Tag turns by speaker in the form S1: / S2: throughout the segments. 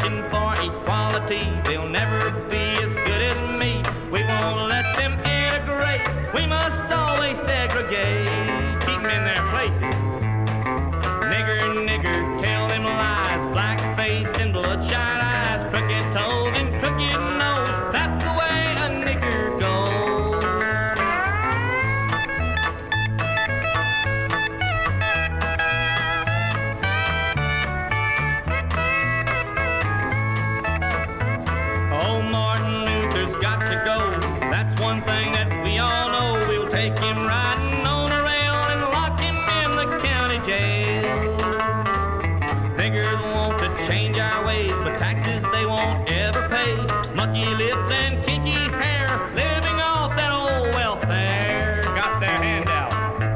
S1: marching for equality. They'll never be as good as me. We won't let them integrate. We must always segregate. Keep them in their places. Nigger, nigger, tell them lies. Black face and bloodshot eyes. Crooked toes and crooked nose. That's the way a nigger goes. Oh, Martin Luther's got to go. That's one thing that we all know. We'll take him riding on a rail and lock him in the county jail. Niggers want to change our ways, but taxes they won't ever pay. Mucky lips and kinky hair, living off that old welfare. Got their handout.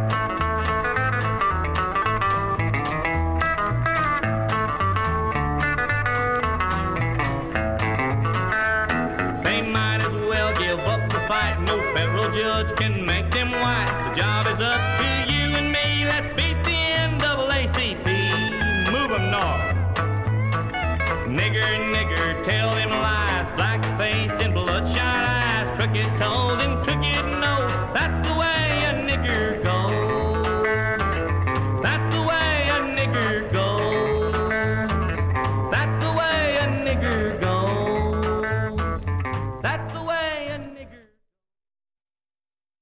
S1: They might as well give up the fight. No federal judge can make them white. The job is up to you and me. Let's beat the NAACP. Move 'em north. Nigger, nigger, tell them lies. Black face